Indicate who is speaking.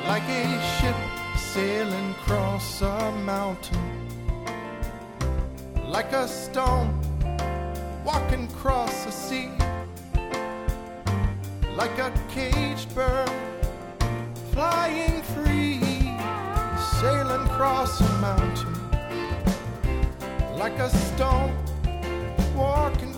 Speaker 1: like a ship sailing across a mountain, like a stone walking across the sea, like a caged bird flying free, sailing across a mountain, like a stone walking